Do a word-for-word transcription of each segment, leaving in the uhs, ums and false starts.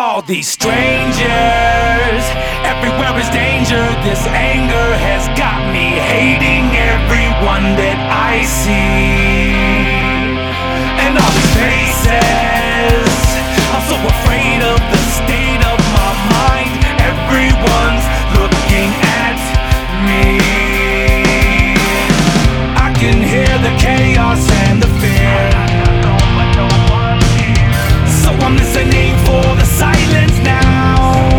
All these strangers, everywhere is danger. This anger has got me hating everyone that I see. And all these faces, I'm so afraid of the state of my mind. Everyone's looking at me. I can hear the chaos and the fear, so I'm listening for the silence now.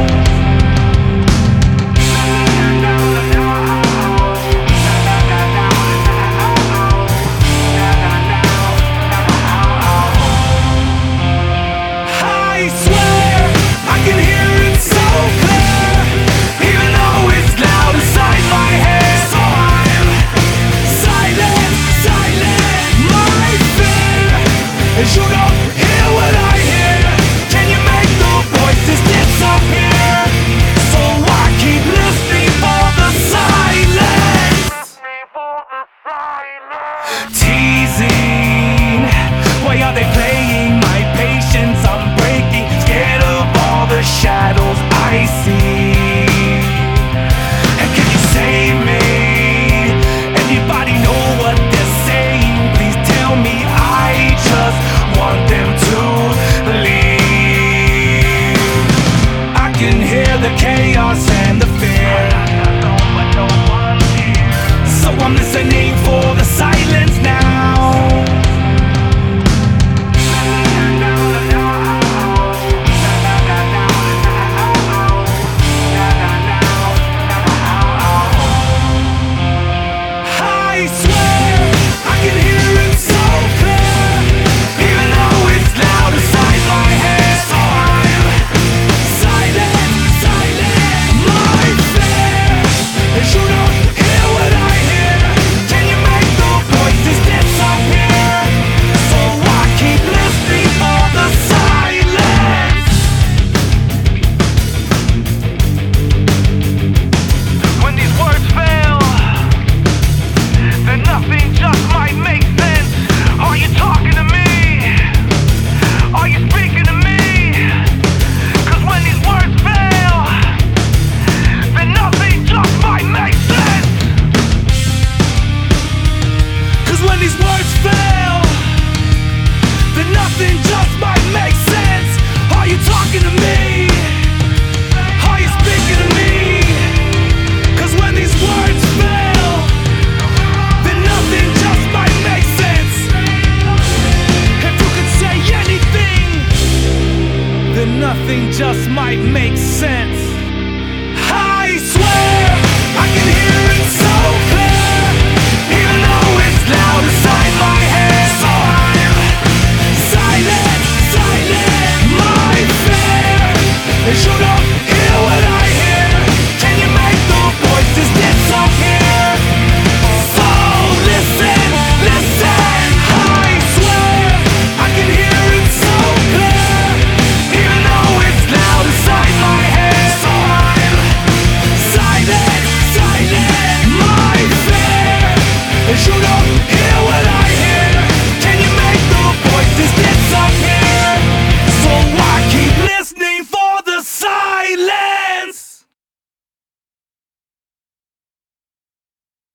I swear I can hear it so clear, even though it's loud inside my head. So I'm silent, silent, my fear, as you don't hear what I hear. Can you make the voices disappear? So I keep listening for the silence. Teasing, why are they playing my patience? I'm breaking, scared of all the shadows I see. And can you save me? Anybody know what they're saying? Please tell me, I just want them to leave. I can hear the chaos and the fear, so I'm listening for the silence now. I swear I can hear it so clear, even though it's loud inside my head. So I'm silent, silent, my fear, as you don't hear what I hear. Can you make the voices disappear? So I keep listening for the silence. When these words fail, then nothing just might make sense. Are you talking to me? Are you speaking to me? Cause when these words fail, then nothing just might make sense. Cause when these words fail, then nothing just might make sense. Are you talking to me? Are you speaking to me? Cause when these words fail, then nothing just might make sense. If you could say anything, then nothing just might make sense. I swear I can hear it so clear, even though it's loud inside my head. So I'm silent, silent, my fear, as you don't